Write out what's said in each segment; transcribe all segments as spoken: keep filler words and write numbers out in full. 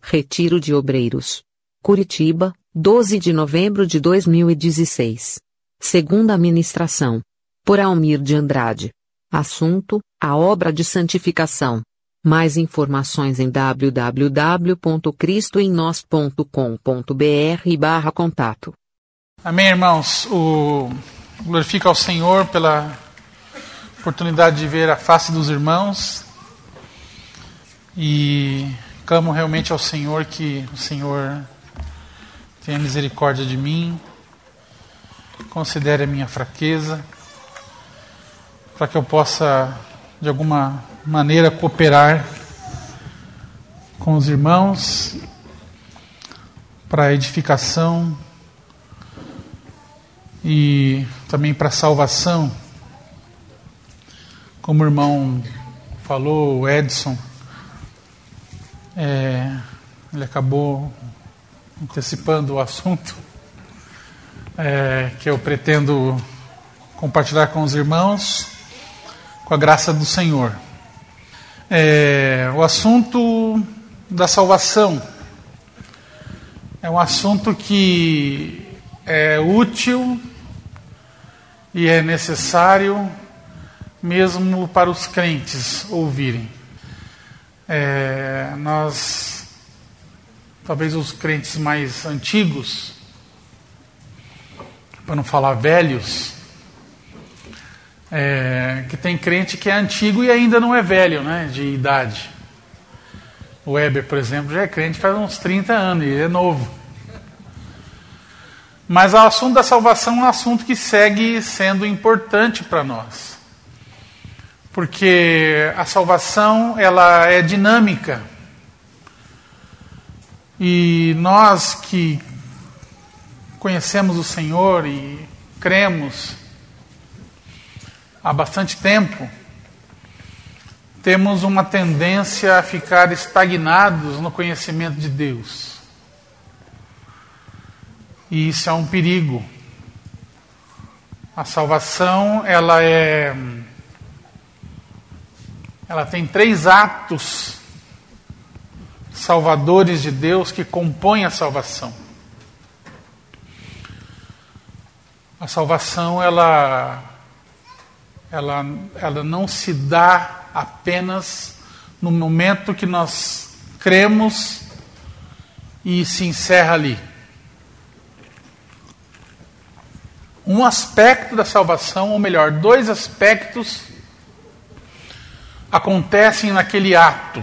Retiro de Obreiros. Curitiba, doze de novembro de dois mil e dezesseis. Segunda ministração. Por Almir de Andrade. Assunto: a obra de santificação. Mais informações em w w w ponto cristo em nós ponto com ponto b r barra contato. Amém, irmãos. O... Glorifica ao Senhor pela oportunidade de ver a face dos irmãos. E clamo realmente ao Senhor que o Senhor tenha misericórdia de mim, considere a minha fraqueza, para que eu possa, de alguma maneira, cooperar com os irmãos para a edificação e também para a salvação. Como o irmão falou, o Edson, é, ele acabou antecipando o assunto é, que eu pretendo compartilhar com os irmãos, com a graça do Senhor. É, o assunto da salvação é um assunto que é útil e é necessário mesmo para os crentes ouvirem. É, nós, talvez os crentes mais antigos, para não falar velhos, é, que tem crente que é antigo e ainda não é velho, né, de idade. O Weber, por exemplo, já é crente faz uns trinta anos e é novo. Mas o assunto da salvação é um assunto que segue sendo importante para nós. Porque a salvação, ela é dinâmica. E nós que conhecemos o Senhor e cremos há bastante tempo, temos uma tendência a ficar estagnados no conhecimento de Deus. E isso é um perigo. A salvação, ela é... ela tem três atos salvadores de Deus que compõem a salvação. A salvação, ela, ela, ela não se dá apenas no momento que nós cremos e se encerra ali. Um aspecto da salvação, ou melhor, dois aspectos acontecem naquele ato,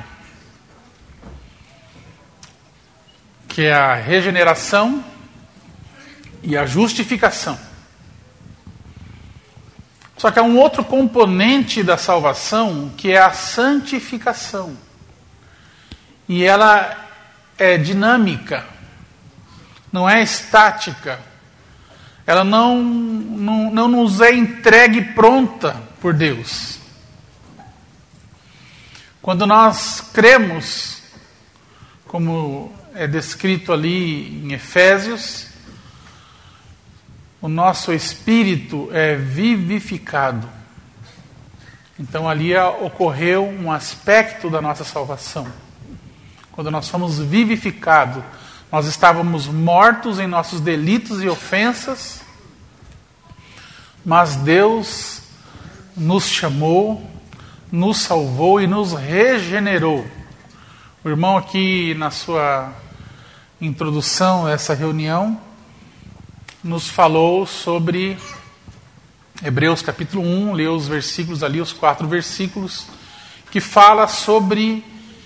que é a regeneração e a justificação. Só que há um outro componente da salvação, que é a santificação. E ela é dinâmica, não é estática. Ela não, não, não nos é entregue pronta por Deus. Quando nós cremos, como é descrito ali em Efésios, o nosso espírito é vivificado. Então ali ocorreu um aspecto da nossa salvação. Quando nós fomos vivificados, nós estávamos mortos em nossos delitos e ofensas, mas Deus nos chamou, nos salvou e nos regenerou. O irmão aqui na sua introdução a essa reunião nos falou sobre Hebreus capítulo um, leu os versículos ali, os quatro versículos, que fala sobre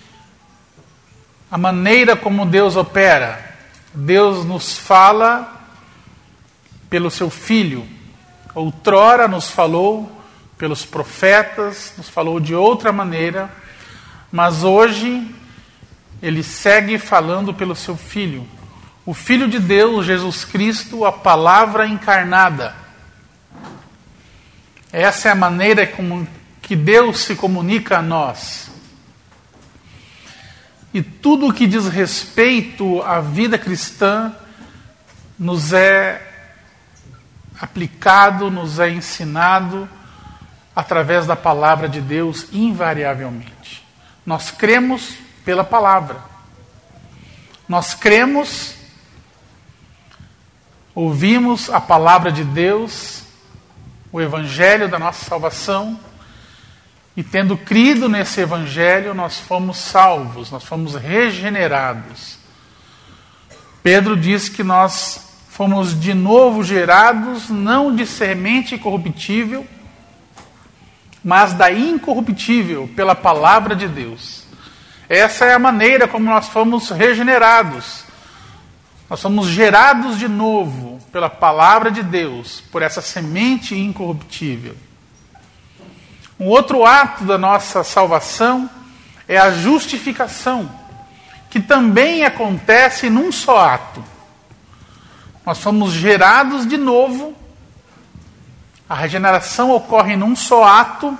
a maneira como Deus opera. Deus nos fala pelo seu Filho. Outrora nos falou pelos profetas, nos falou de outra maneira, mas hoje Ele segue falando pelo seu Filho. O Filho de Deus, Jesus Cristo, a palavra encarnada. Essa é a maneira como que Deus se comunica a nós. E tudo o que diz respeito à vida cristã nos é aplicado, nos é ensinado através da palavra de Deus invariavelmente. Nós cremos pela palavra. Nós cremos, ouvimos a palavra de Deus, o evangelho da nossa salvação, e tendo crido nesse evangelho, nós fomos salvos, nós fomos regenerados. Pedro diz que nós fomos de novo gerados, não de semente corruptível, mas da incorruptível, pela palavra de Deus. Essa é a maneira como nós fomos regenerados. Nós fomos gerados de novo pela palavra de Deus, por essa semente incorruptível. Um outro ato da nossa salvação é a justificação, que também acontece num só ato. Nós fomos gerados de novo, a regeneração ocorre num só ato,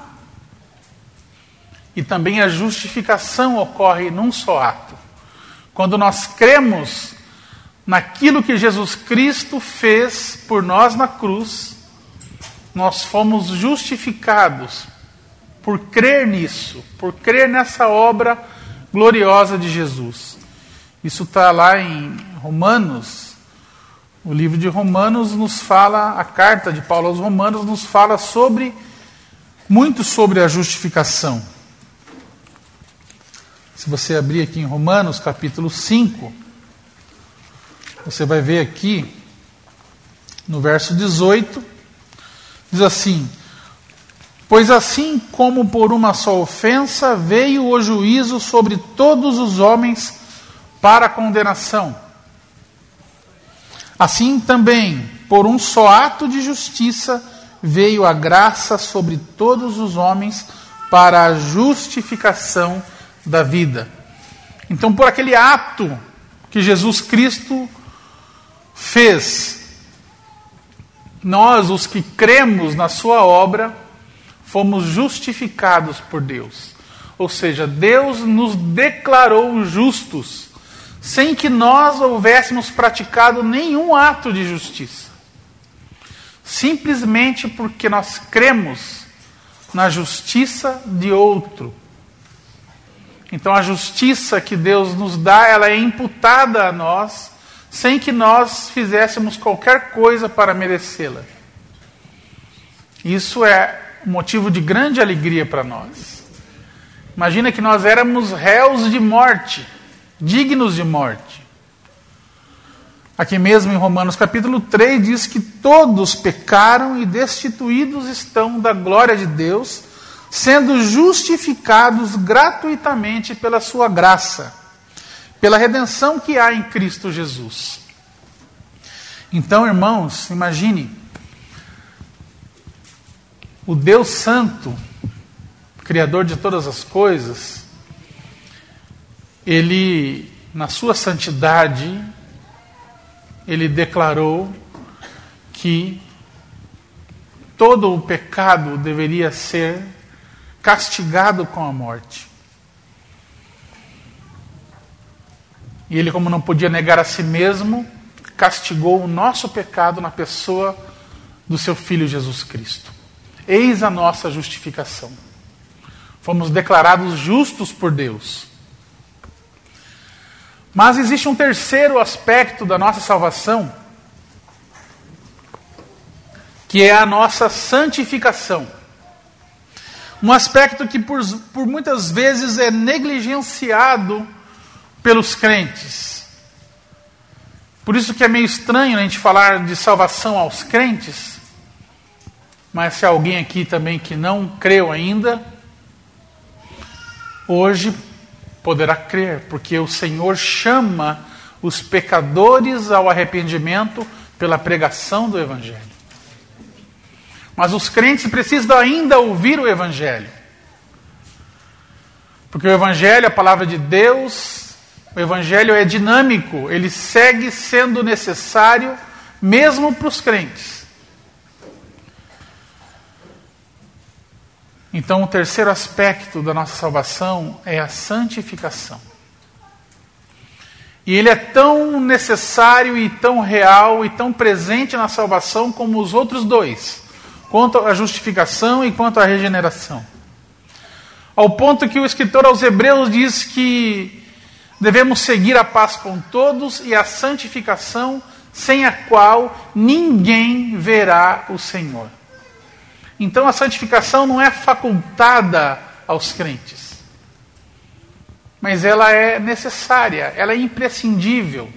e também a justificação ocorre num só ato. Quando nós cremos naquilo que Jesus Cristo fez por nós na cruz, nós fomos justificados por crer nisso, por crer nessa obra gloriosa de Jesus. Isso está lá em Romanos. O livro de Romanos nos fala, a carta de Paulo aos Romanos nos fala sobre, muito sobre a justificação. Se você abrir aqui em Romanos capítulo cinco, você vai ver aqui, no verso dezoito, diz assim: pois assim como por uma só ofensa veio o juízo sobre todos os homens para a condenação, assim também, por um só ato de justiça, veio a graça sobre todos os homens para a justificação da vida. Então, por aquele ato que Jesus Cristo fez, nós, os que cremos na sua obra, fomos justificados por Deus. Ou seja, Deus nos declarou justos, sem que nós houvéssemos praticado nenhum ato de justiça. Simplesmente porque nós cremos na justiça de outro. Então a justiça que Deus nos dá, ela é imputada a nós, sem que nós fizéssemos qualquer coisa para merecê-la. Isso é motivo de grande alegria para nós. Imagina que nós éramos réus de morte, dignos de morte. Aqui mesmo em Romanos capítulo três diz que todos pecaram e destituídos estão da glória de Deus, sendo justificados gratuitamente pela sua graça, pela redenção que há em Cristo Jesus. Então, irmãos, imagine, o Deus Santo, Criador de todas as coisas, Ele, na sua santidade, Ele declarou que todo o pecado deveria ser castigado com a morte. E Ele, como não podia negar a si mesmo, castigou o nosso pecado na pessoa do seu Filho Jesus Cristo. Eis a nossa justificação. Fomos declarados justos por Deus. Mas existe um terceiro aspecto da nossa salvação, que é a nossa santificação. Um aspecto que por, por muitas vezes é negligenciado pelos crentes. Por isso que é meio estranho a gente falar de salvação aos crentes, mas se há alguém aqui também que não creu ainda, hoje poderá crer, porque o Senhor chama os pecadores ao arrependimento pela pregação do Evangelho. Mas os crentes precisam ainda ouvir o Evangelho. Porque o Evangelho, a palavra de Deus, o Evangelho é dinâmico, ele segue sendo necessário mesmo para os crentes. Então, o terceiro aspecto da nossa salvação é a santificação. E ele é tão necessário e tão real e tão presente na salvação como os outros dois, quanto à justificação e quanto à regeneração. Ao ponto que o escritor aos Hebreus diz que devemos seguir a paz com todos e a santificação, sem a qual ninguém verá o Senhor. Então a santificação não é facultada aos crentes, mas ela é necessária, ela é imprescindível.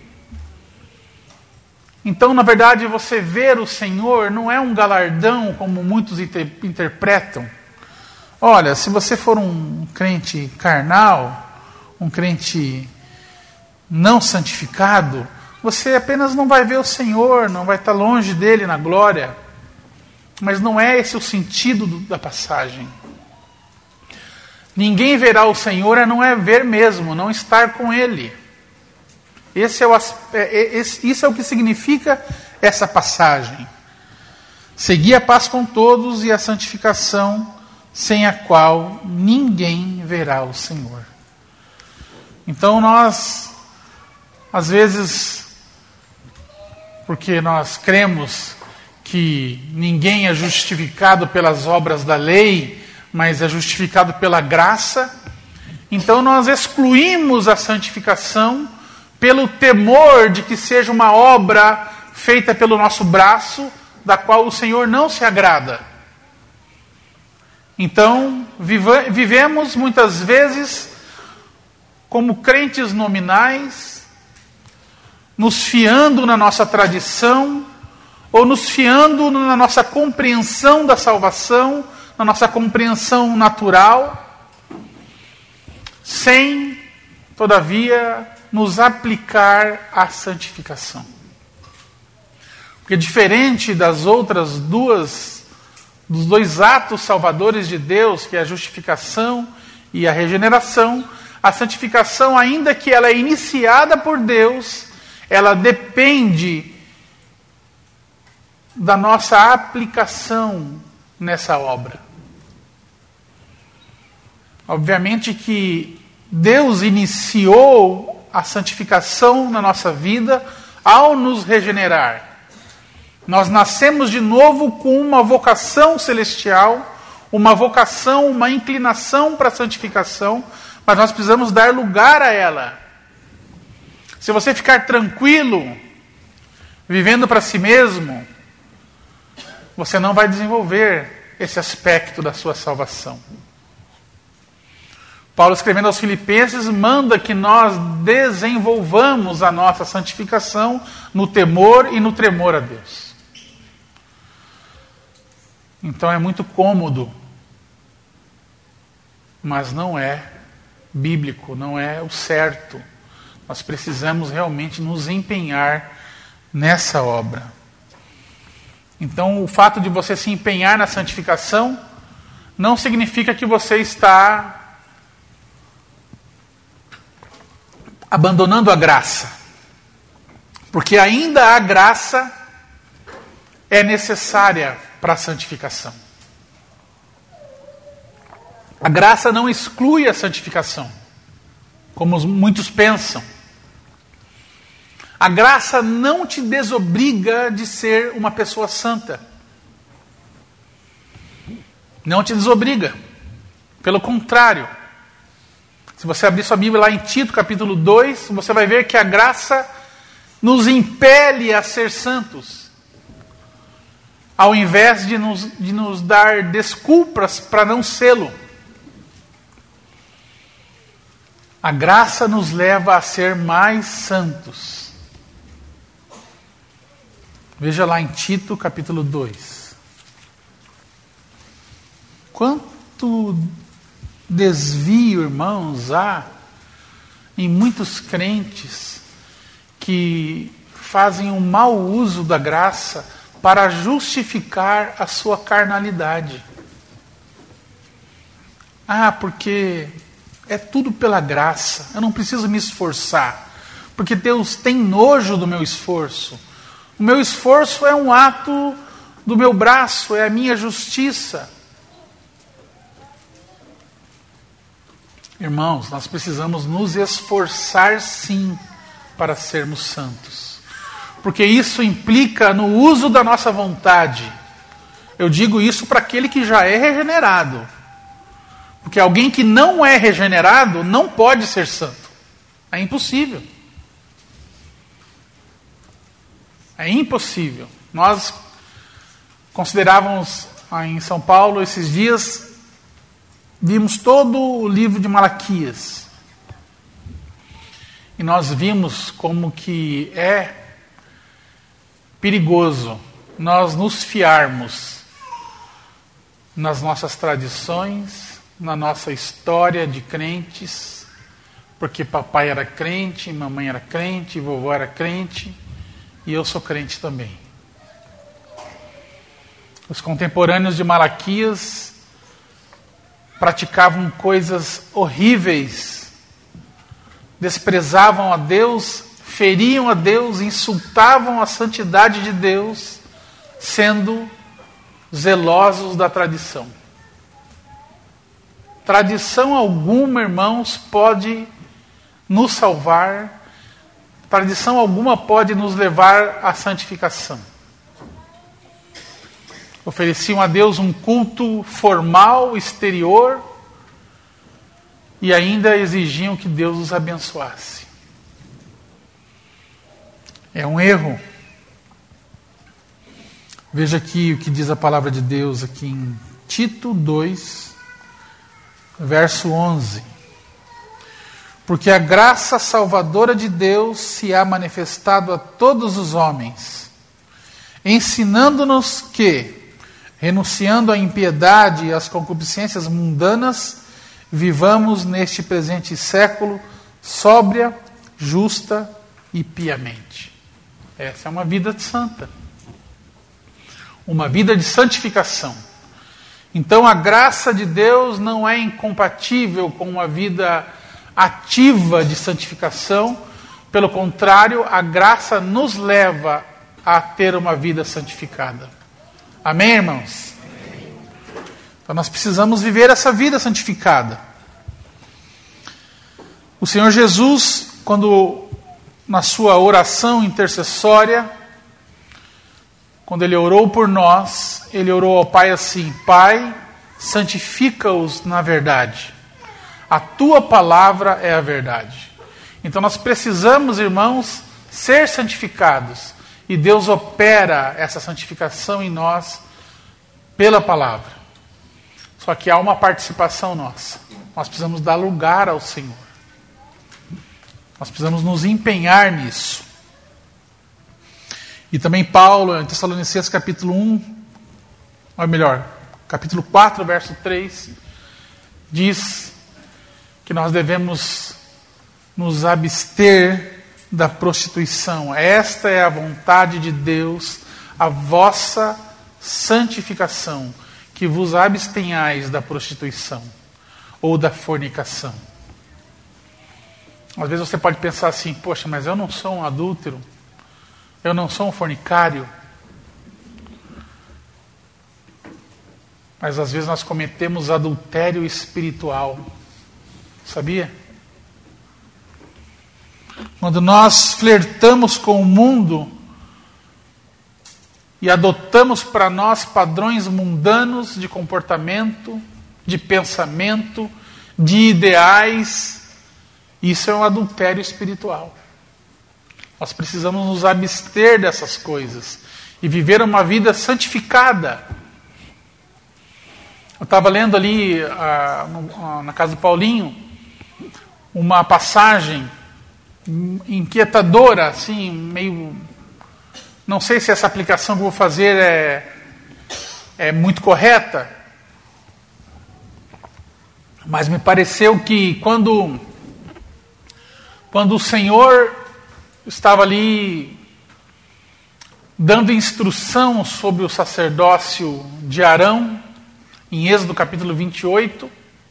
Então, na verdade, você ver o Senhor não é um galardão, como muitos inter- interpretam. Olha, se você for um crente carnal, um crente não santificado, você apenas não vai ver o Senhor, não vai estar longe dele na glória. Mas não é esse o sentido do, da passagem. Ninguém verá o Senhor, não é ver mesmo, não estar com ele. Esse é o, esse, isso é o que significa essa passagem. Seguir a paz com todos e a santificação, sem a qual ninguém verá o Senhor. Então nós, às vezes, porque nós cremos que ninguém é justificado pelas obras da lei, mas é justificado pela graça, então nós excluímos a santificação pelo temor de que seja uma obra feita pelo nosso braço, da qual o Senhor não se agrada. Então, viva, vivemos muitas vezes como crentes nominais, nos fiando na nossa tradição, ou nos fiando na nossa compreensão da salvação, na nossa compreensão natural, sem, todavia, nos aplicar à santificação. Porque diferente das outras duas, dos dois atos salvadores de Deus, que é a justificação e a regeneração, a santificação, ainda que ela é iniciada por Deus, ela depende da nossa aplicação nessa obra. Obviamente que Deus iniciou a santificação na nossa vida ao nos regenerar. Nós nascemos de novo com uma vocação celestial, uma vocação, uma inclinação para a santificação, mas nós precisamos dar lugar a ela. Se você ficar tranquilo, vivendo para si mesmo, você não vai desenvolver esse aspecto da sua salvação. Paulo, escrevendo aos Filipenses, manda que nós desenvolvamos a nossa santificação no temor e no tremor a Deus. Então é muito cômodo, mas não é bíblico, não é o certo. Nós precisamos realmente nos empenhar nessa obra. Então, o fato de você se empenhar na santificação não significa que você está abandonando a graça. Porque ainda a graça é necessária para a santificação. A graça não exclui a santificação, como muitos pensam. A graça não te desobriga de ser uma pessoa santa. Não te desobriga. Pelo contrário. Se você abrir sua Bíblia lá em Tito, capítulo dois, você vai ver que a graça nos impele a ser santos, ao invés de nos, de nos dar desculpas para não sê-lo. A graça nos leva a ser mais santos. Veja lá em Tito, capítulo dois. Quanto desvio, irmãos, há em muitos crentes que fazem um mau uso da graça para justificar a sua carnalidade. Ah, porque é tudo pela graça, eu não preciso me esforçar, porque Deus tem nojo do meu esforço. O meu esforço é um ato do meu braço, é a minha justiça. Irmãos, nós precisamos nos esforçar sim para sermos santos. Porque isso implica no uso da nossa vontade. Eu digo isso para aquele que já é regenerado. Porque alguém que não é regenerado não pode ser santo. É impossível. É impossível. Nós considerávamos em São Paulo esses dias, vimos todo o livro de Malaquias. E nós vimos como que é perigoso nós nos fiarmos nas nossas tradições, na nossa história de crentes, porque papai era crente, mamãe era crente, vovó era crente, e eu sou crente também. Os contemporâneos de Malaquias praticavam coisas horríveis, desprezavam a Deus, feriam a Deus, insultavam a santidade de Deus, sendo zelosos da tradição. Tradição alguma, irmãos, pode nos salvar, tradição alguma pode nos levar à santificação. Ofereciam a Deus um culto formal, exterior, e ainda exigiam que Deus os abençoasse. É um erro. Veja aqui o que diz a palavra de Deus aqui em Tito dois, verso onze. Porque a graça salvadora de Deus se há manifestado a todos os homens, ensinando-nos que, renunciando à impiedade e às concupiscências mundanas, vivamos neste presente século sóbria, justa e piamente. Essa é uma vida santa. Uma vida de santificação. Então a graça de Deus não é incompatível com uma vida ativa de santificação. Pelo contrário, a graça nos leva a ter uma vida santificada. Amém, irmãos? Amém. Então nós precisamos viver essa vida santificada. O Senhor Jesus, quando na sua oração intercessória, quando Ele orou por nós, Ele orou ao Pai assim: Pai, santifica-os na verdade. A Tua palavra é a verdade. Então nós precisamos, irmãos, ser santificados. E Deus opera essa santificação em nós pela palavra. Só que há uma participação nossa. Nós precisamos dar lugar ao Senhor. Nós precisamos nos empenhar nisso. E também Paulo, em Tessalonicenses capítulo um, ou melhor, capítulo quatro, verso três, diz que nós devemos nos abster da prostituição. Esta é a vontade de Deus, a vossa santificação, que vos abstenhais da prostituição ou da fornicação. Às vezes você pode pensar assim: poxa, mas eu não sou um adúltero, eu não sou um fornicário. Mas às vezes nós cometemos adultério espiritual. Sabia? Quando nós flertamos com o mundo e adotamos para nós padrões mundanos de comportamento, de pensamento, de ideais, isso é um adultério espiritual. Nós precisamos nos abster dessas coisas e viver uma vida santificada. Eu estava lendo ali ah, no, na casa do Paulinho uma passagem inquietadora, assim, meio... Não sei se essa aplicação que eu vou fazer é, é muito correta, mas me pareceu que quando, quando o Senhor estava ali dando instrução sobre o sacerdócio de Arão, em Êxodo capítulo vinte e oito,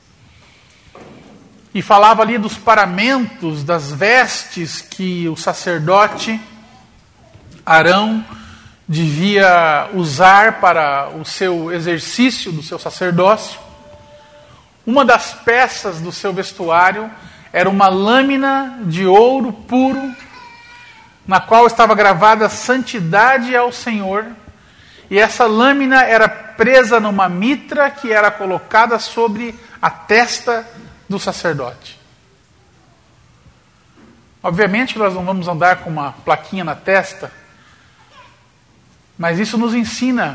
e falava ali dos paramentos, das vestes que o sacerdote Arão devia usar para o seu exercício do seu sacerdócio. Uma das peças do seu vestuário era uma lâmina de ouro puro, na qual estava gravada santidade ao Senhor, e essa lâmina era presa numa mitra que era colocada sobre a testa do sacerdote. Obviamente que nós não vamos andar com uma plaquinha na testa, mas isso nos ensina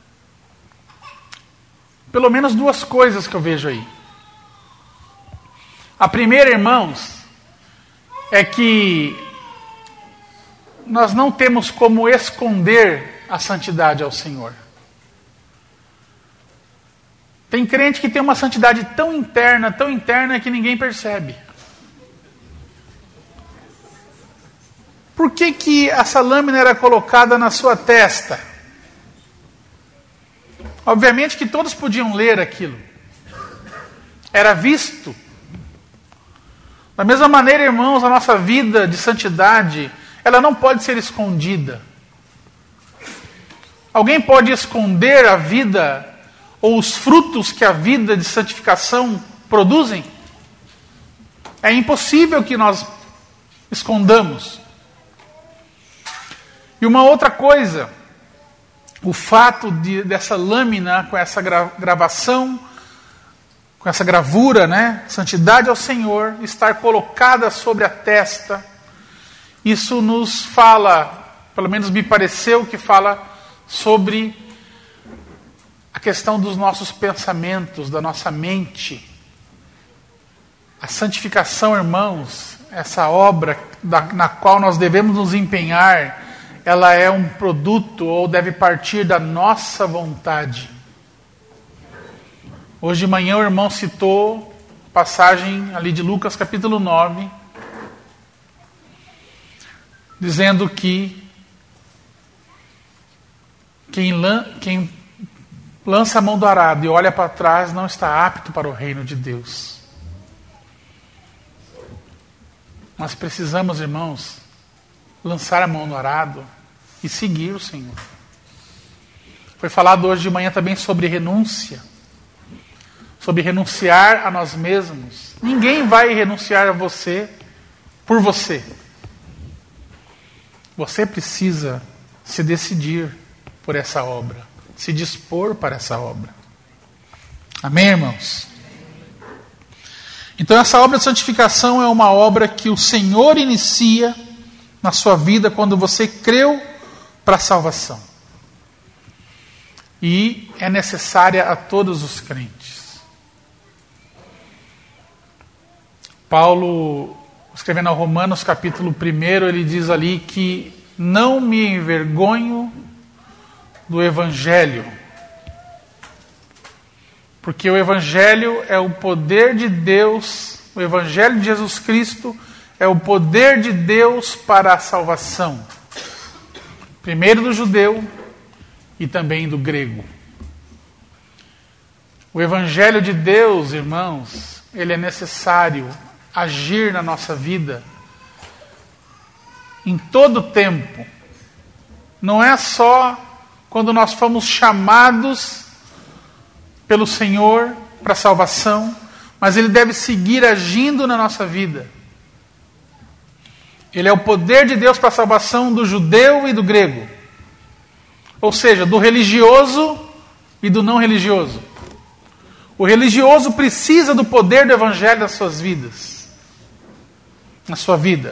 pelo menos duas coisas que eu vejo aí. A primeira, irmãos, é que nós não temos como esconder a santidade ao Senhor. Tem crente que tem uma santidade tão interna, tão interna, que ninguém percebe. Por que que essa lâmina era colocada na sua testa? Obviamente que todos podiam ler aquilo. Era visto. Da mesma maneira, irmãos, a nossa vida de santidade, ela não pode ser escondida. Alguém pode esconder a vida ou os frutos que a vida de santificação produzem? É impossível que nós escondamos. E uma outra coisa, o fato de, dessa lâmina com essa gra, gravação, com essa gravura, né, santidade ao Senhor, estar colocada sobre a testa, isso nos fala, pelo menos me pareceu que fala sobre a questão dos nossos pensamentos, da nossa mente. A santificação, irmãos, essa obra da, na qual nós devemos nos empenhar, ela é um produto ou deve partir da nossa vontade. Hoje de manhã o irmão citou a passagem ali de Lucas capítulo nove, dizendo que quem, lan, quem lança a mão do arado e olha para trás não está apto para o reino de Deus. Nós precisamos, irmãos, lançar a mão do arado e seguir o Senhor. Foi falado hoje de manhã também sobre renúncia, sobre renunciar a nós mesmos. Ninguém vai renunciar a você por você. Você precisa se decidir por essa obra, se dispor para essa obra. Amém, irmãos? Então essa obra de santificação é uma obra que o Senhor inicia na sua vida quando você creu para a salvação. E é necessária a todos os crentes. Paulo, escrevendo aos Romanos capítulo um, ele diz ali que não me envergonho do Evangelho, porque o Evangelho é o poder de Deus, o Evangelho de Jesus Cristo é o poder de Deus para a salvação, primeiro do judeu e também do grego. O Evangelho de Deus, irmãos, ele é necessário agir na nossa vida em todo o tempo. Não é só quando nós fomos chamados pelo Senhor para a salvação, mas ele deve seguir agindo na nossa vida. Ele é o poder de Deus para a salvação do judeu e do grego. Ou seja, do religioso e do não religioso. O religioso precisa do poder do Evangelho nas suas vidas. Na sua vida.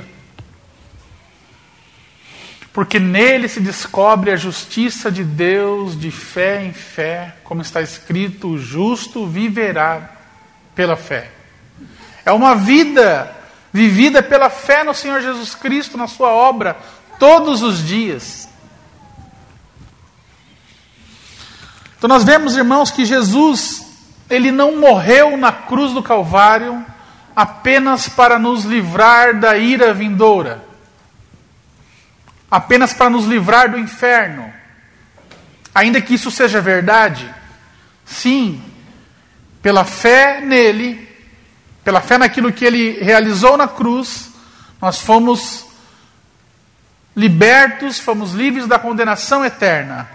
Porque nele se descobre a justiça de Deus de fé em fé, como está escrito, o justo viverá pela fé. É uma vida vivida pela fé no Senhor Jesus Cristo, na sua obra, todos os dias. Então nós vemos, irmãos, que Jesus, ele não morreu na cruz do Calvário apenas para nos livrar da ira vindoura, apenas para nos livrar do inferno. Ainda que isso seja verdade, sim, pela fé nele, pela fé naquilo que ele realizou na cruz, nós fomos libertos, fomos livres da condenação eterna.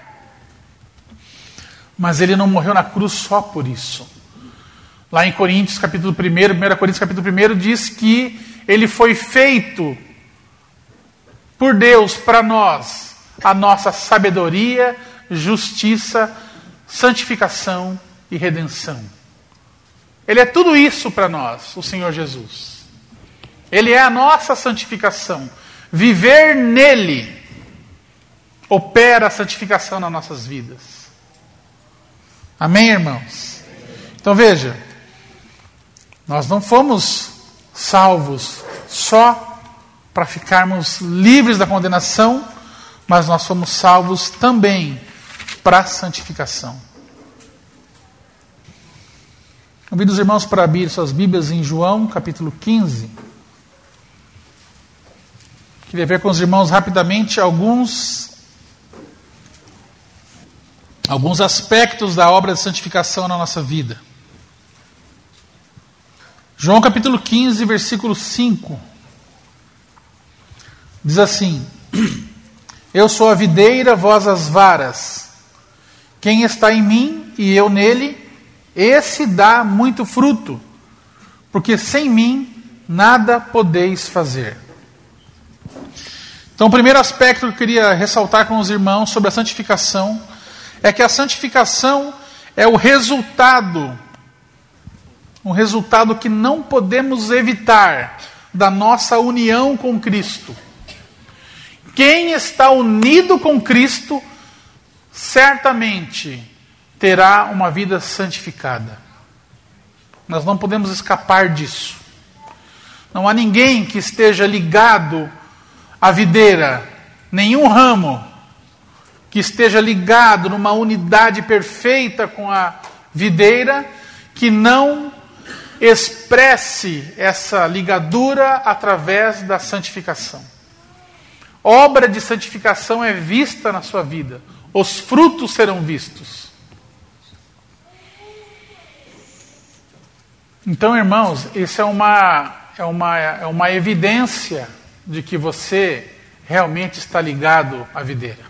Mas ele não morreu na cruz só por isso. Lá em Coríntios capítulo um, primeira Coríntios capítulo um, diz que ele foi feito por Deus para nós, a nossa sabedoria, justiça, santificação e redenção. Ele é tudo isso para nós, o Senhor Jesus. Ele é a nossa santificação. Viver nele opera a santificação nas nossas vidas. Amém, irmãos? Então veja, nós não fomos salvos só para ficarmos livres da condenação, mas nós fomos salvos também para a santificação. Convido os irmãos para abrir suas Bíblias em João, capítulo quinze. Queria ver com os irmãos rapidamente alguns, alguns aspectos da obra de santificação na nossa vida. João capítulo quinze, versículo cinco. Diz assim: Eu sou a videira, vós as varas. Quem está em mim e eu nele, esse dá muito fruto, porque sem mim nada podeis fazer. Então, o primeiro aspecto que eu queria ressaltar com os irmãos sobre a santificação é que a santificação é o resultado, um resultado que não podemos evitar da nossa união com Cristo. Quem está unido com Cristo, certamente terá uma vida santificada. Nós não podemos escapar disso. Não há ninguém que esteja ligado à videira, nenhum ramo que esteja ligado numa unidade perfeita com a videira, que não expresse essa ligadura através da santificação. Obra de santificação é vista na sua vida. Os frutos serão vistos. Então, irmãos, isso é uma, é uma, é uma evidência de que você realmente está ligado à videira.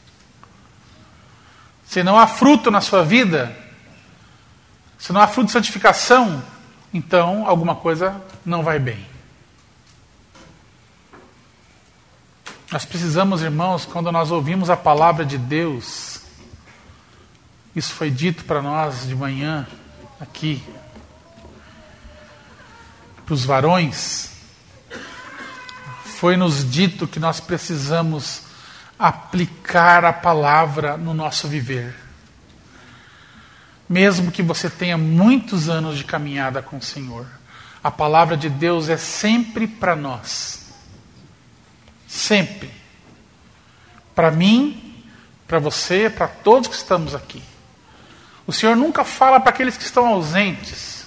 Se não há fruto na sua vida, se não há fruto de santificação, então alguma coisa não vai bem. Nós precisamos, irmãos, quando nós ouvimos a palavra de Deus, isso foi dito para nós de manhã, aqui, para os varões, foi nos dito que nós precisamos aplicar a palavra no nosso viver. Mesmo que você tenha muitos anos de caminhada com o Senhor, a palavra de Deus é sempre para nós. Sempre. Para mim, para você, para todos que estamos aqui. O Senhor nunca fala para aqueles que estão ausentes.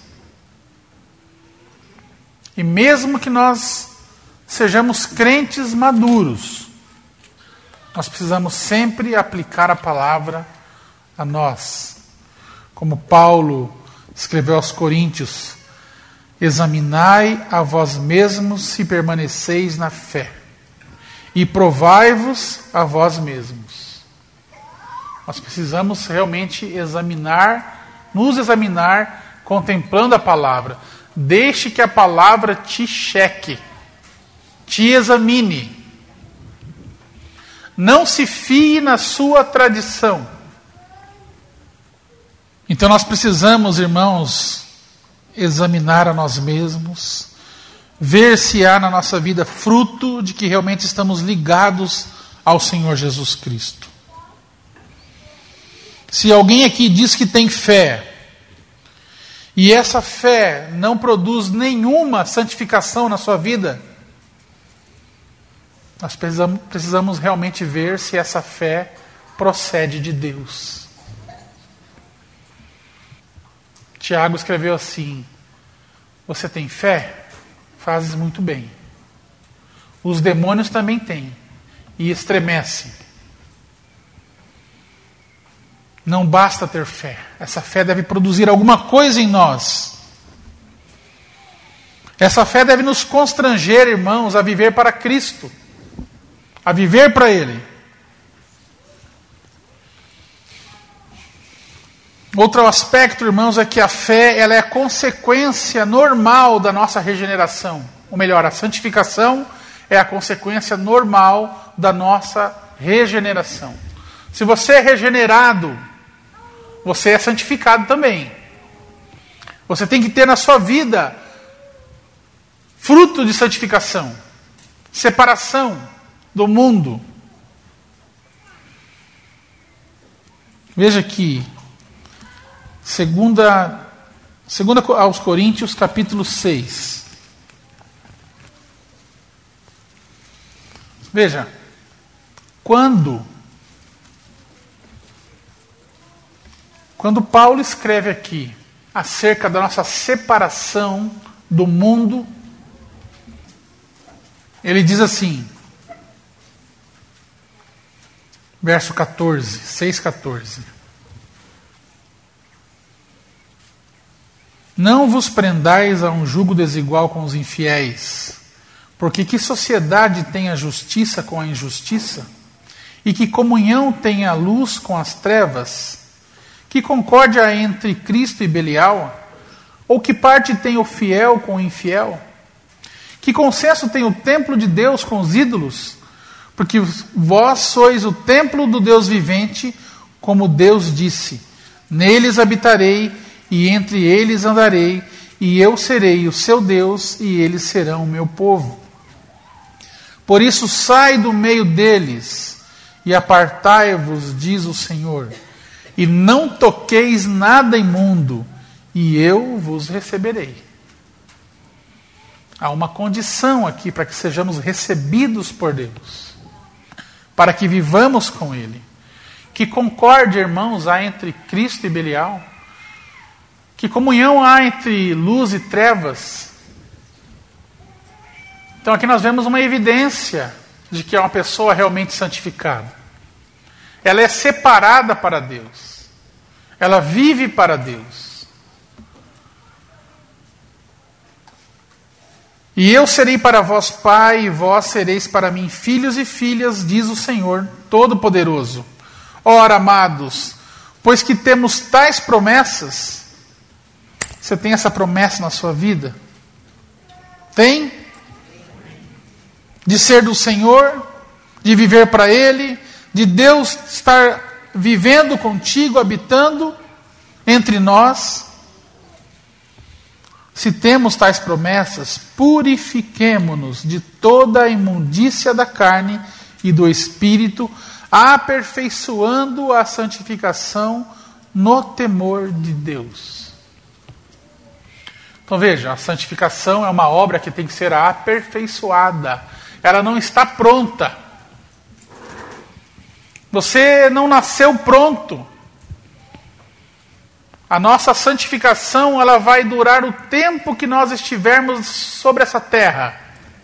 E mesmo que nós sejamos crentes maduros, nós precisamos sempre aplicar a palavra a nós. Como Paulo escreveu aos Coríntios: examinai a vós mesmos se permaneceis na fé, e provai-vos a vós mesmos. Nós precisamos realmente examinar, nos examinar, contemplando a palavra. Deixe que a palavra te cheque, te examine. Não se fie na sua tradição. Então nós precisamos, irmãos, examinar a nós mesmos, ver se há na nossa vida fruto de que realmente estamos ligados ao Senhor Jesus Cristo. Se alguém aqui diz que tem fé, e essa fé não produz nenhuma santificação na sua vida, nós precisamos, precisamos realmente ver se essa fé procede de Deus. Tiago escreveu assim: você tem fé? Fazes muito bem. Os demônios também têm e estremecem. Não basta ter fé. Essa fé deve produzir alguma coisa em nós. Essa fé deve nos constranger, irmãos, a viver para Cristo, a viver para Ele. Outro aspecto, irmãos, é que a fé ela é a consequência normal da nossa regeneração. Ou melhor, a santificação é a consequência normal da nossa regeneração. Se você é regenerado, você é santificado também. Você tem que ter na sua vida Fruto de santificação. Separação do mundo. Veja aqui, segunda, segunda aos Coríntios, capítulo seis. Veja, quando, quando Paulo escreve aqui acerca da nossa separação do mundo, ele diz assim, verso quatorze, seis, quatorze. Não vos prendais a um jugo desigual com os infiéis, porque que sociedade tem a justiça com a injustiça? E que comunhão tem a luz com as trevas? Que concórdia há entre Cristo e Belial? Ou que parte tem o fiel com o infiel? Que consenso tem o templo de Deus com os ídolos? Porque vós sois o templo do Deus vivente, como Deus disse, neles habitarei e entre eles andarei, e eu serei o seu Deus e eles serão o meu povo. Por isso sai do meio deles e apartai-vos, diz o Senhor, e não toqueis nada imundo, e eu vos receberei. Há uma condição aqui para que sejamos recebidos por Deus, para que vivamos com Ele. Que concórdia, irmãos, há entre Cristo e Belial? Que comunhão há entre luz e trevas? Então aqui nós vemos uma evidência de que é uma pessoa realmente santificada. Ela é separada para Deus. Ela vive para Deus. E eu serei para vós pai, e vós sereis para mim filhos e filhas, diz o Senhor Todo-Poderoso. Ora, amados, pois que temos tais promessas, você tem essa promessa na sua vida? Tem? De ser do Senhor, de viver para Ele, de Deus estar vivendo contigo, habitando entre nós. Se temos tais promessas, purifiquemo-nos de toda a imundícia da carne e do espírito, aperfeiçoando a santificação no temor de Deus. Então veja, a santificação é uma obra que tem que ser aperfeiçoada. Ela não está pronta. Você não nasceu pronto. A nossa santificação, ela vai durar o tempo que nós estivermos sobre essa terra.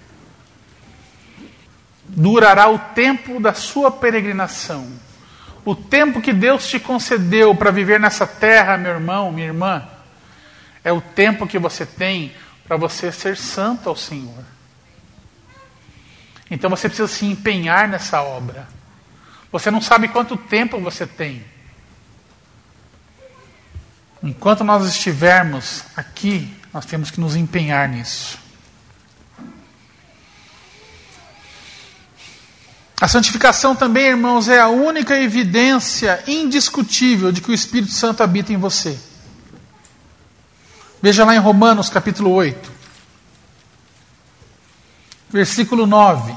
Durará o tempo da sua peregrinação. O tempo que Deus te concedeu para viver nessa terra, meu irmão, minha irmã, é o tempo que você tem para você ser santo ao Senhor. Então você precisa se empenhar nessa obra. Você não sabe quanto tempo você tem. Enquanto nós estivermos aqui, nós temos que nos empenhar nisso. A santificação também, irmãos, é a única evidência indiscutível de que o Espírito Santo habita em você. Veja lá em Romanos capítulo oito. Versículo nove.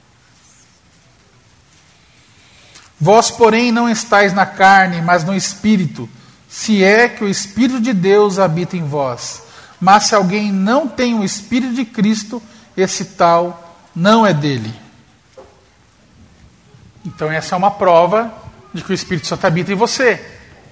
Vós, porém, não estáis na carne, mas no Espírito, se é que o Espírito de Deus habita em vós. Mas se alguém não tem o Espírito de Cristo, esse tal não é dele. Então essa é uma prova de que o Espírito Santo habita em você.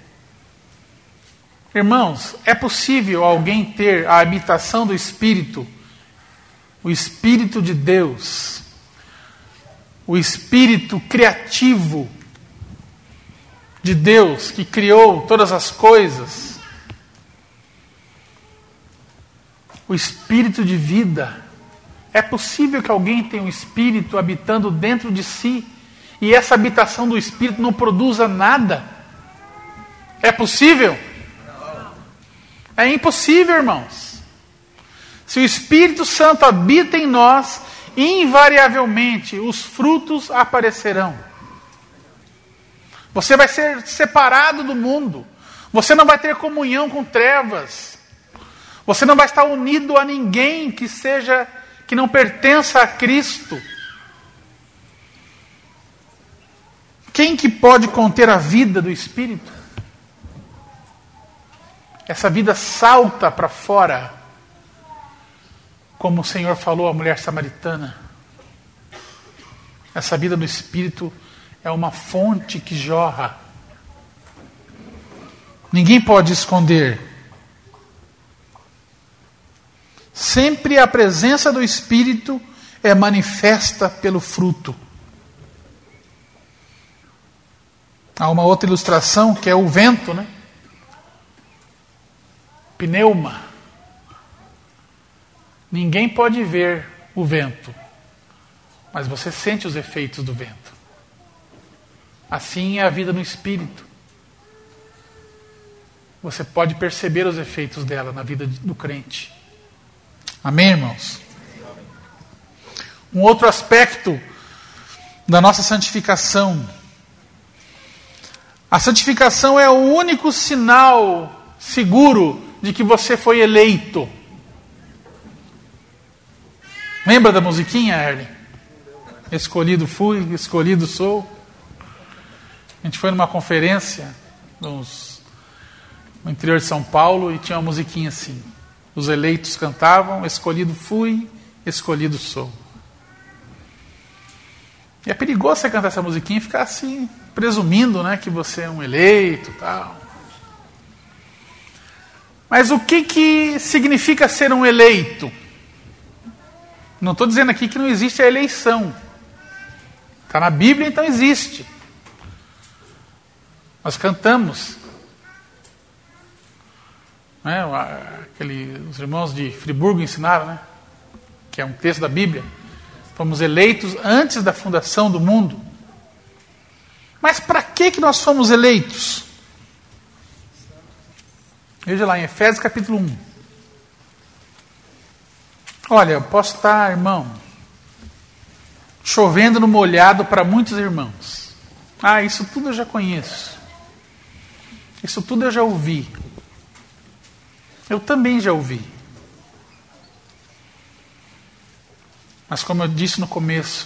Irmãos, é possível alguém ter a habitação do Espírito, o Espírito de Deus, o Espírito criativo de Deus, que criou todas as coisas, o Espírito de vida. É possível que alguém tenha um Espírito habitando dentro de si e essa habitação do Espírito não produza nada? É possível? É impossível, irmãos. Se o Espírito Santo habita em nós, invariavelmente os frutos aparecerão. Você vai ser separado do mundo. Você não vai ter comunhão com trevas. Você não vai estar unido a ninguém que seja que não pertença a Cristo. Quem que pode conter a vida do Espírito? Essa vida salta para fora, como o Senhor falou à mulher samaritana. Essa vida do Espírito é uma fonte que jorra. Ninguém pode esconder. Sempre a presença do Espírito é manifesta pelo fruto. Há uma outra ilustração que é o vento, né? Pneuma. Ninguém pode ver o vento, mas você sente os efeitos do vento. Assim é a vida no Espírito. Você pode perceber os efeitos dela na vida do crente. Amém, irmãos? Um outro aspecto da nossa santificação. A santificação é o único sinal seguro de que você foi eleito. Lembra da musiquinha, Erlen? Escolhido fui, escolhido sou. A gente foi numa conferência nos, no interior de São Paulo e tinha uma musiquinha assim. Os eleitos cantavam, escolhido fui, escolhido sou. E é perigoso você cantar essa musiquinha e ficar assim, presumindo, né, que você é um eleito e tal. Mas o que, que significa ser um eleito? Não estou dizendo aqui que não existe a eleição. Está na Bíblia, então existe. Nós cantamos. Né, aquele, os irmãos de Friburgo ensinaram, né, que é um texto da Bíblia. Fomos eleitos antes da fundação do mundo. Mas para que, que nós fomos eleitos? Veja lá em Efésios capítulo um. Olha, eu posso estar, irmão, chovendo no molhado para muitos irmãos. Ah, isso tudo eu já conheço. Isso tudo eu já ouvi. Eu também já ouvi. Mas como eu disse no começo,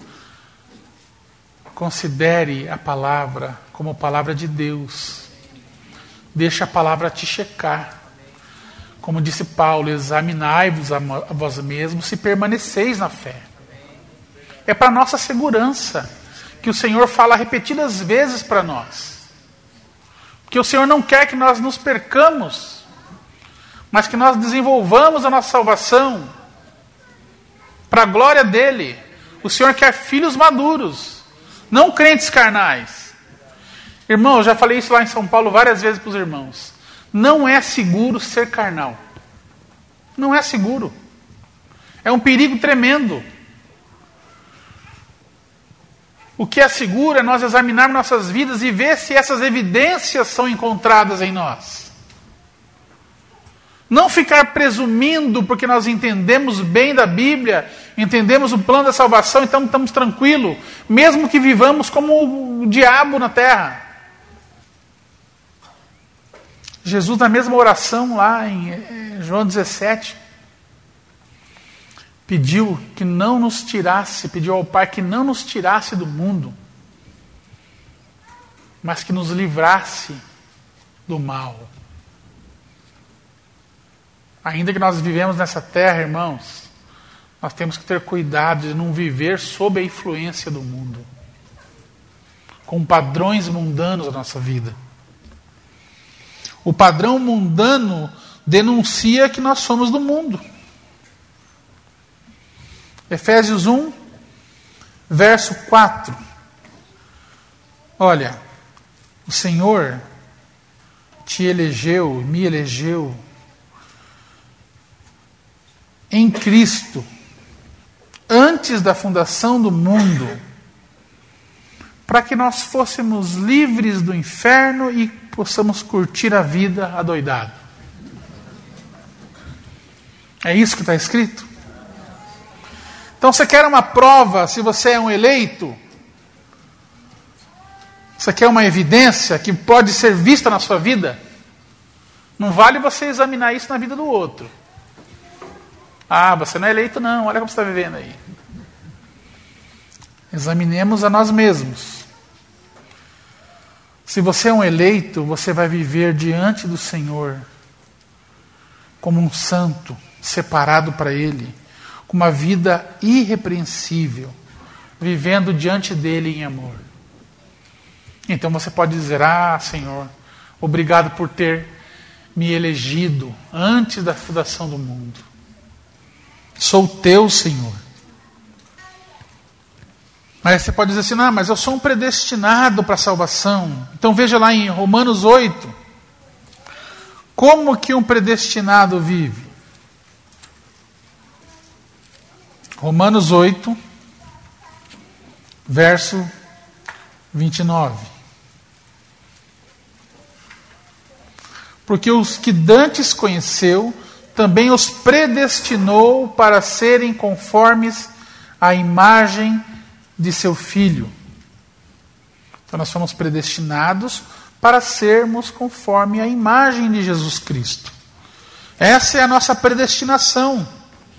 considere a palavra como palavra de Deus. Deixa a palavra te checar. Como disse Paulo, examinai-vos a vós mesmos se permaneceis na fé. É para nossa segurança que o Senhor fala repetidas vezes para nós. Porque o Senhor não quer que nós nos percamos, mas que nós desenvolvamos a nossa salvação para a glória dele. O Senhor quer filhos maduros, não crentes carnais. Irmão, eu já falei isso lá em São Paulo várias vezes para os irmãos. Não é seguro ser carnal. Não é seguro. É um perigo tremendo. O que é seguro é nós examinarmos nossas vidas e ver se essas evidências são encontradas em nós. Não ficar presumindo porque nós entendemos bem da Bíblia, entendemos o plano da salvação, então estamos tranquilos, mesmo que vivamos como o diabo na terra. Jesus, na mesma oração lá em João dezessete, pediu que não nos tirasse, pediu ao Pai que não nos tirasse do mundo, mas que nos livrasse do mal. Ainda que nós vivemos nessa terra, irmãos, nós temos que ter cuidado de não viver sob a influência do mundo, com padrões mundanos da nossa vida. O padrão mundano denuncia que nós somos do mundo. Efésios um, verso quatro. Olha, o Senhor te elegeu, me elegeu em Cristo, antes da fundação do mundo, para que nós fôssemos livres do inferno e possamos curtir a vida adoidado. É isso que está escrito? Então você quer uma prova se você é um eleito? Você quer uma evidência que pode ser vista na sua vida? Não vale você examinar isso na vida do outro. Ah, você não é eleito não, olha como você está vivendo aí. Examinemos a nós mesmos. Se você é um eleito, você vai viver diante do Senhor como um santo, separado para Ele, com uma vida irrepreensível, vivendo diante dEle em amor. Então você pode dizer: ah, Senhor, obrigado por ter me elegido antes da fundação do mundo. Sou teu, Senhor. Mas você pode dizer assim: não, mas eu sou um predestinado para a salvação. Então veja lá em Romanos oito, como que um predestinado vive. Romanos oito, verso vinte e nove. Porque os que dantes conheceu, também os predestinou para serem conformes à imagem de seu Filho. Então nós somos predestinados para sermos conforme à imagem de Jesus Cristo. Essa é a nossa predestinação.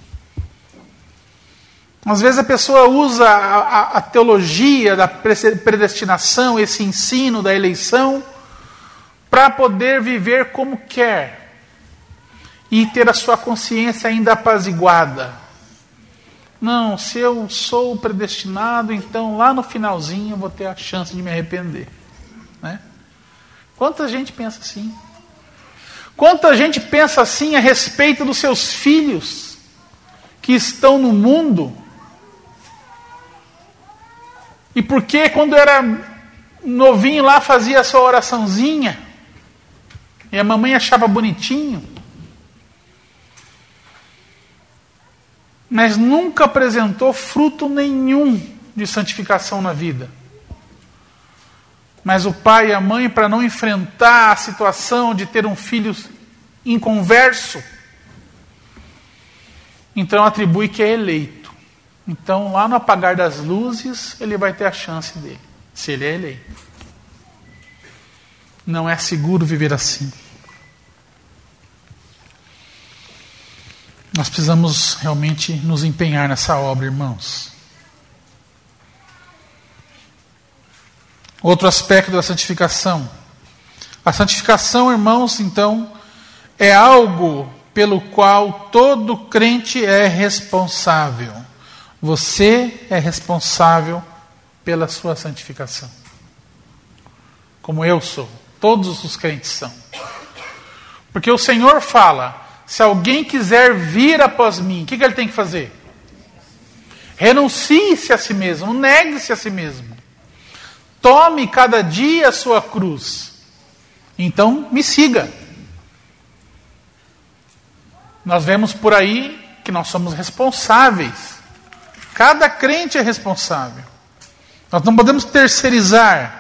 Às vezes a pessoa usa a, a, a teologia da predestinação, esse ensino da eleição, para poder viver como quer e ter a sua consciência ainda apaziguada. Não, se eu sou predestinado, então lá no finalzinho eu vou ter a chance de me arrepender. Né? Quanta gente pensa assim? Quanta gente pensa assim a respeito dos seus filhos que estão no mundo? E porque quando era novinho lá fazia a sua oraçãozinha e a mamãe achava bonitinho, mas nunca apresentou fruto nenhum de santificação na vida. Mas o pai e a mãe, para não enfrentar a situação de ter um filho inconverso, então atribui que é eleito. Então lá no apagar das luzes ele vai ter a chance dele, se ele é eleito. Não é seguro viver assim. Nós precisamos realmente nos empenhar nessa obra, irmãos. Outro aspecto da santificação. A santificação, irmãos, então, é algo pelo qual todo crente é responsável. Você é responsável pela sua santificação. Como eu sou. Todos os crentes são. Porque o Senhor fala: se alguém quiser vir após mim, o que, que ele tem que fazer? Renuncie-se a si mesmo, negue-se a si mesmo. Tome cada dia a sua cruz. Então, me siga. Nós vemos por aí que nós somos responsáveis. Cada crente é responsável. Nós não podemos terceirizar.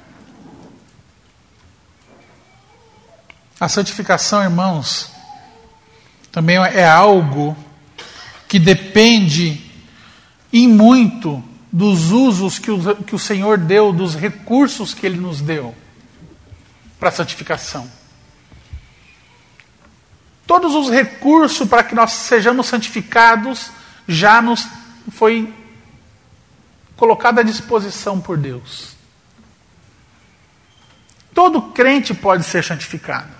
A santificação, irmãos, também é algo que depende em muito dos usos que o, que o Senhor deu, dos recursos que Ele nos deu para a santificação. Todos os recursos para que nós sejamos santificados já nos foi colocado à disposição por Deus. Todo crente pode ser santificado.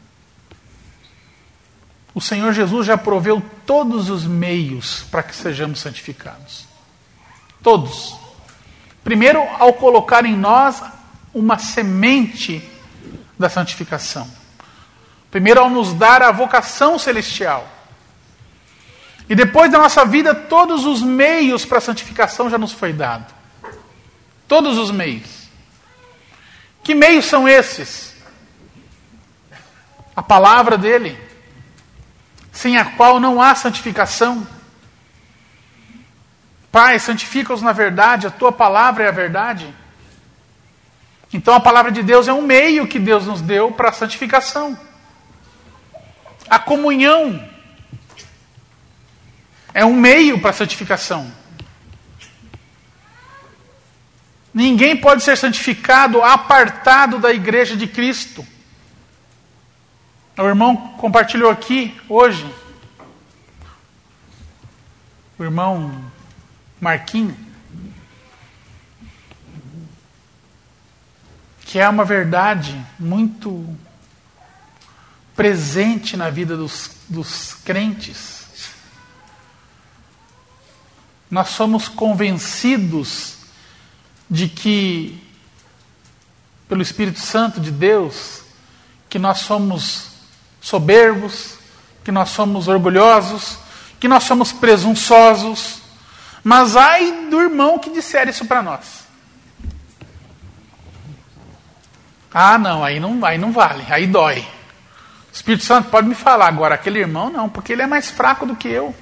O Senhor Jesus já proveu todos os meios para que sejamos santificados. Todos. Primeiro, ao colocar em nós uma semente da santificação. Primeiro, ao nos dar a vocação celestial. E depois da nossa vida, todos os meios para a santificação já nos foi dado. Todos os meios. Que meios são esses? A palavra dele, sem a qual não há santificação. Pai, santifica-os na verdade, a tua palavra é a verdade. Então a palavra de Deus é um meio que Deus nos deu para a santificação. A comunhão é um meio para a santificação. Ninguém pode ser santificado apartado da igreja de Cristo. O irmão compartilhou aqui hoje o irmão Marquinhos, que é uma verdade muito presente na vida dos, dos crentes. Nós somos convencidos de que, pelo Espírito Santo de Deus, que nós somos soberbos, que nós somos orgulhosos, que nós somos presunçosos, mas ai do irmão que disser isso para nós. Ah, não, aí não, aí não vale, aí dói. O Espírito Santo pode me falar, agora aquele irmão não, porque ele é mais fraco do que eu.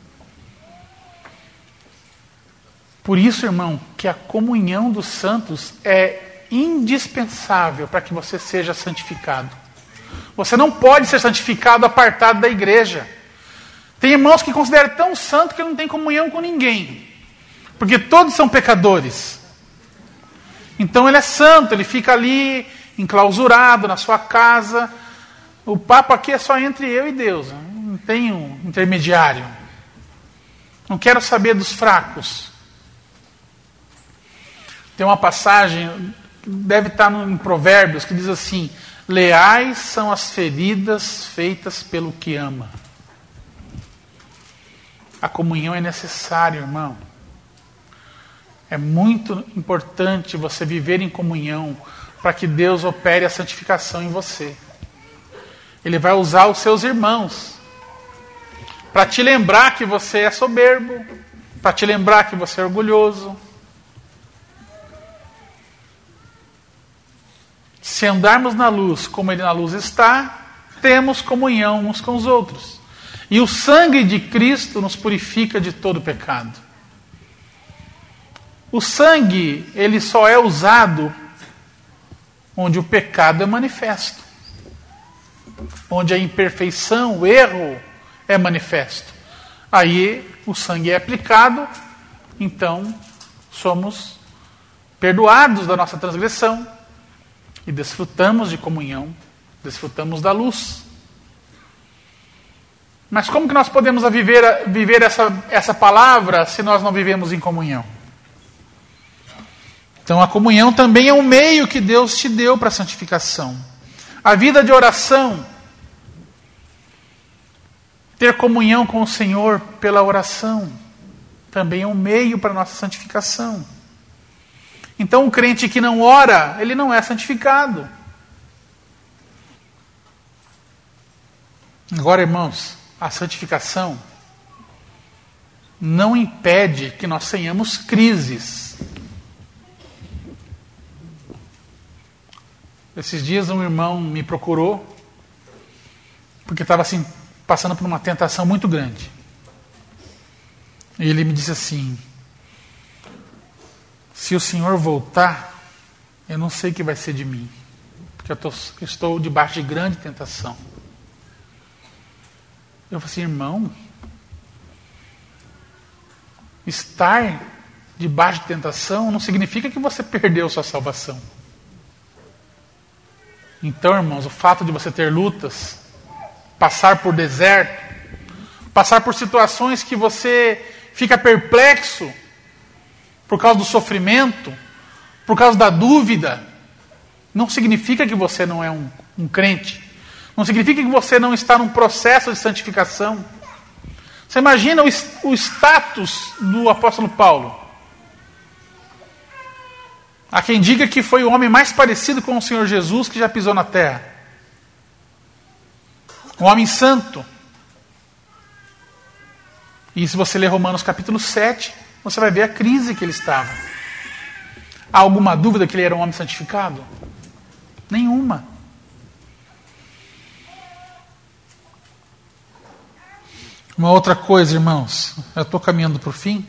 Por isso, irmão, que a comunhão dos santos é indispensável para que você seja santificado. Você não pode ser santificado apartado da igreja. Tem irmãos que consideram tão santo que não tem comunhão com ninguém, porque todos são pecadores. Então ele é santo, ele fica ali enclausurado na sua casa. O papo aqui é só entre eu e Deus, não tem um intermediário. Não quero saber dos fracos. Tem uma passagem, deve estar em Provérbios, que diz assim: leais são as feridas feitas pelo que ama. A comunhão é necessária, irmão. É muito importante você viver em comunhão para que Deus opere a santificação em você. Ele vai usar os seus irmãos para te lembrar que você é soberbo, para te lembrar que você é orgulhoso. Se andarmos na luz como Ele na luz está, temos comunhão uns com os outros. E o sangue de Cristo nos purifica de todo pecado. O sangue, ele só é usado onde o pecado é manifesto. Onde a imperfeição, o erro é manifesto. Aí o sangue é aplicado, então somos perdoados da nossa transgressão e desfrutamos de comunhão, desfrutamos da luz. Mas como que nós podemos viver, viver essa, essa palavra se nós não vivemos em comunhão? Então a comunhão também é um meio que Deus te deu para a santificação. A vida de oração, ter comunhão com o Senhor pela oração, também é um meio para a nossa santificação. Então um crente que não ora, ele não é santificado. Agora, irmãos, a santificação não impede que nós tenhamos crises. Esses dias um irmão me procurou porque estava assim, passando por uma tentação muito grande. E ele me disse assim: se o Senhor voltar, eu não sei o que vai ser de mim, porque eu, tô, eu estou debaixo de grande tentação. Eu falei assim: irmão, estar debaixo de tentação não significa que você perdeu sua salvação. Então, irmãos, o fato de você ter lutas, passar por deserto, passar por situações que você fica perplexo por causa do sofrimento, por causa da dúvida, não significa que você não é um, um crente. Não significa que você não está num processo de santificação. Você imagina o, o status do apóstolo Paulo. Há quem diga que foi o homem mais parecido com o Senhor Jesus que já pisou na terra. Um homem santo. E se você ler Romanos capítulo sete, você vai ver a crise que ele estava. Há alguma dúvida que ele era um homem santificado? Nenhuma. Uma outra coisa, irmãos, eu estou caminhando para o fim.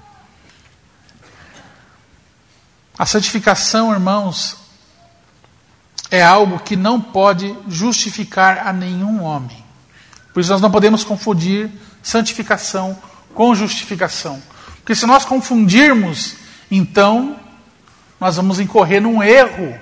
A santificação, irmãos, é algo que não pode justificar a nenhum homem. Por isso nós não podemos confundir santificação com justificação. Porque se nós confundirmos, então nós vamos incorrer num erro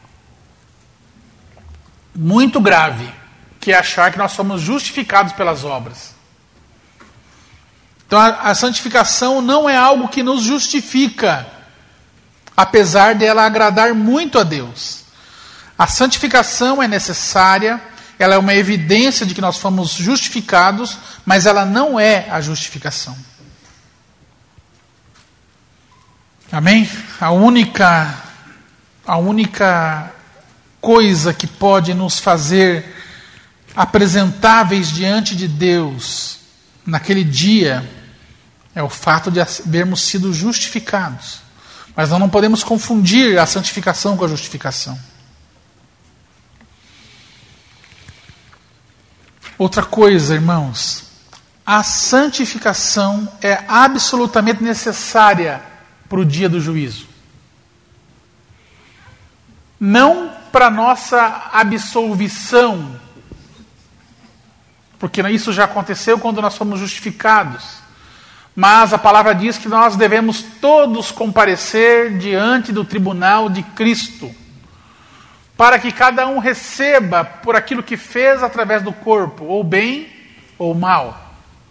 muito grave, que é achar que nós somos justificados pelas obras. Então a, a santificação não é algo que nos justifica, apesar dela agradar muito a Deus. A santificação é necessária, ela é uma evidência de que nós fomos justificados, mas ela não é a justificação. Amém? A única, a única coisa que pode nos fazer apresentáveis diante de Deus naquele dia é o fato de havermos sido justificados. Mas nós não podemos confundir a santificação com a justificação. Outra coisa, irmãos, a santificação é absolutamente necessária para o dia do juízo. Não para nossa absolvição, porque isso já aconteceu quando nós fomos justificados. Mas a palavra diz que nós devemos todos comparecer diante do tribunal de Cristo, para que cada um receba por aquilo que fez através do corpo, ou bem ou mal.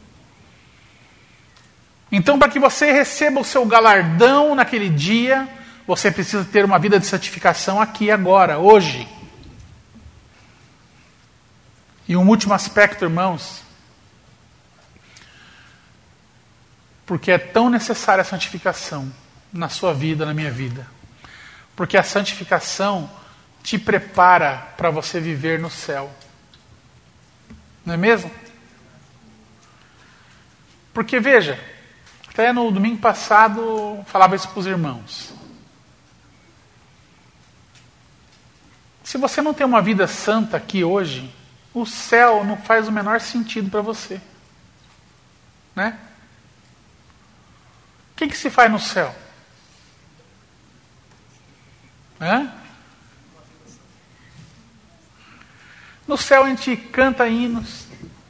Então, para que você receba o seu galardão naquele dia, você precisa ter uma vida de santificação aqui, agora, hoje. E um último aspecto, irmãos, porque é tão necessária a santificação na sua vida, na minha vida. Porque a santificação te prepara para você viver no céu. Não é mesmo? Porque, veja, até no domingo passado falava isso para os irmãos. Se você não tem uma vida santa aqui hoje, o céu não faz o menor sentido para você. Né? O que, que se faz no céu? Hã? No céu a gente canta hinos,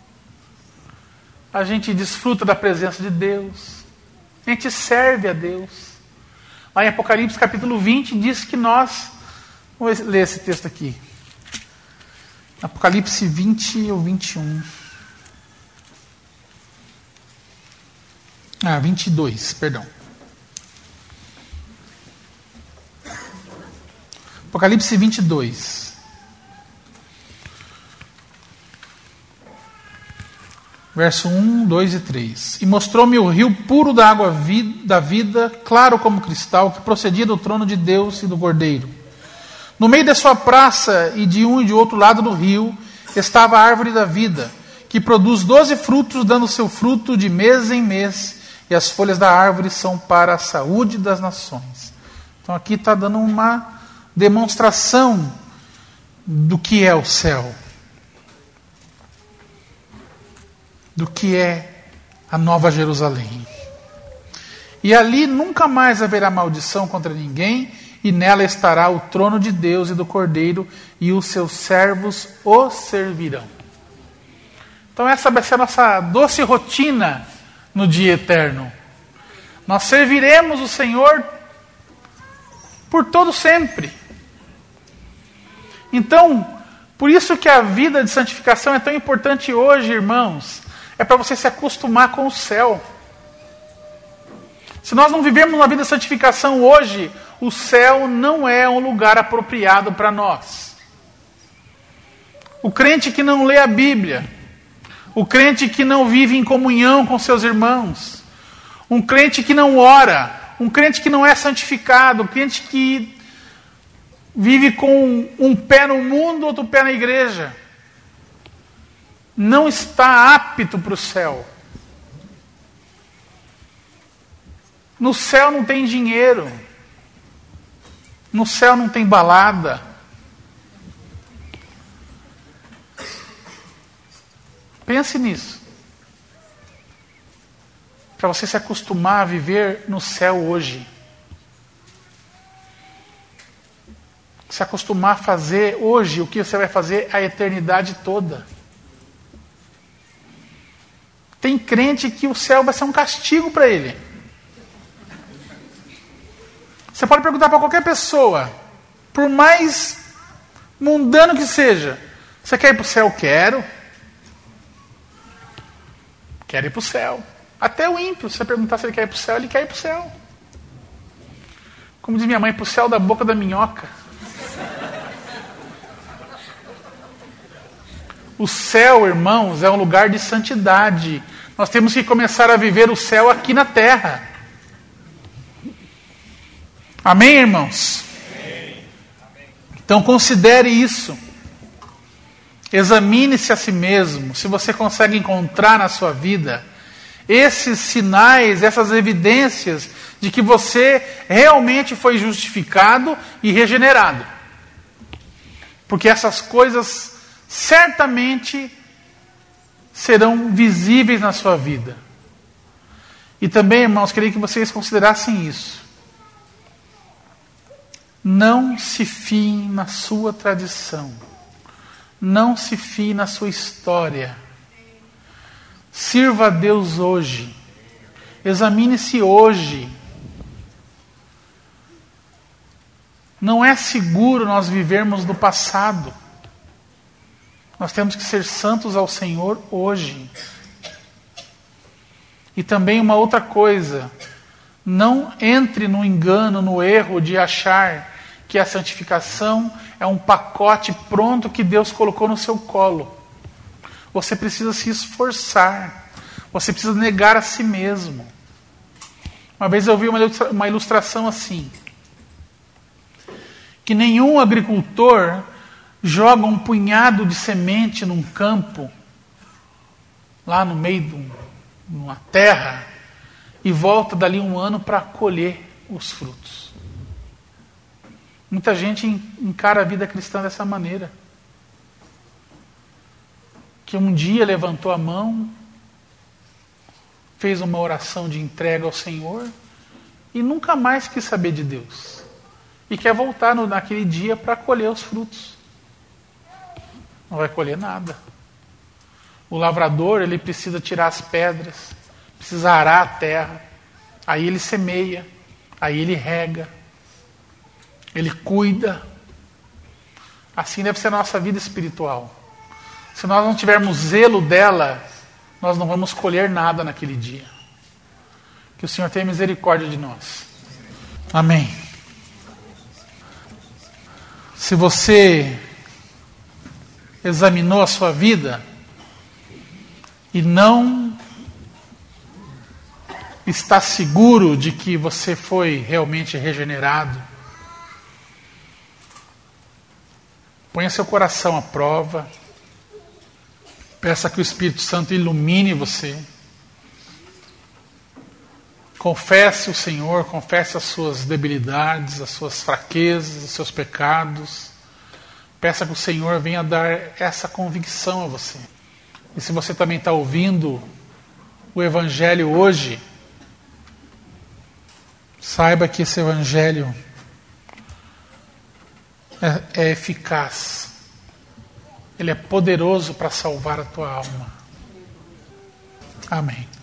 a gente desfruta da presença de Deus, a gente serve a Deus. Lá em Apocalipse capítulo vinte diz que nós, vamos ler esse texto aqui, Apocalipse vinte ou vinte e um, ah, vinte e dois, perdão. Apocalipse vinte e dois. Verso um, dois e três. E mostrou-me o rio puro da água vi- da vida, claro como cristal, que procedia do trono de Deus e do Cordeiro. No meio da sua praça e de um e de outro lado do rio, estava a árvore da vida, que produz doze frutos, dando seu fruto de mês em mês, e as folhas da árvore são para a saúde das nações. Então aqui está dando uma demonstração do que é o céu. Do que é a Nova Jerusalém. E ali nunca mais haverá maldição contra ninguém, e nela estará o trono de Deus e do Cordeiro, e os seus servos o servirão. Então essa vai ser a nossa doce rotina no dia eterno. Nós serviremos o Senhor por todo sempre. Então, por isso que a vida de santificação é tão importante hoje, irmãos. É para você se acostumar com o céu. Se nós não vivemos uma vida de santificação hoje, o céu não é um lugar apropriado para nós. O crente que não lê a Bíblia, o crente que não vive em comunhão com seus irmãos, um crente que não ora, um crente que não é santificado, um crente que vive com um pé no mundo, outro pé na igreja, não está apto para o céu. No céu não tem dinheiro. No céu não tem balada. Pense nisso. Para você se acostumar a viver no céu hoje. Se acostumar a fazer hoje o que você vai fazer a eternidade toda. Tem crente que o céu vai ser um castigo para ele. Você pode perguntar para qualquer pessoa, por mais mundano que seja, você quer ir para o céu? Quero. Quero ir para o céu. Até o ímpio, se você perguntar se ele quer ir para o céu, ele quer ir para o céu. Como diz minha mãe, para o céu da boca da minhoca. O céu, irmãos, é um lugar de santidade. Nós temos que começar a viver o céu aqui na terra. Amém, irmãos? Amém. Então considere isso. Examine-se a si mesmo, se você consegue encontrar na sua vida esses sinais, essas evidências de que você realmente foi justificado e regenerado. Porque essas coisas certamente serão visíveis na sua vida. E também, irmãos, queria que vocês considerassem isso. Não se fiem na sua tradição. Não se fie na sua história. Sirva a Deus hoje. Examine-se hoje. Não é seguro nós vivermos no passado. Nós temos que ser santos ao Senhor hoje. E também uma outra coisa. Não entre no engano, no erro de achar que a santificação é um pacote pronto que Deus colocou no seu colo. Você precisa se esforçar. Você precisa negar a si mesmo. Uma vez eu vi uma ilustração assim. Que nenhum agricultor joga um punhado de semente num campo, lá no meio de uma terra, e volta dali um ano para colher os frutos. Muita gente encara a vida cristã dessa maneira. Que um dia levantou a mão, fez uma oração de entrega ao Senhor e nunca mais quis saber de Deus. E quer voltar no, naquele dia para colher os frutos. Não vai colher nada. O lavrador, ele precisa tirar as pedras, precisa arar a terra, aí ele semeia, aí ele rega, ele cuida. Assim deve ser a nossa vida espiritual. Se nós não tivermos zelo dela, nós não vamos colher nada naquele dia. Que o Senhor tenha misericórdia de nós. Amém. Se você examinou a sua vida e não está seguro de que você foi realmente regenerado, ponha seu coração à prova, peça que o Espírito Santo ilumine você, confesse o Senhor, confesse as suas debilidades, as suas fraquezas, os seus pecados. Peça que o Senhor venha dar essa convicção a você. E se você também está ouvindo o Evangelho hoje, saiba que esse Evangelho é, é eficaz. Ele é poderoso para salvar a tua alma. Amém.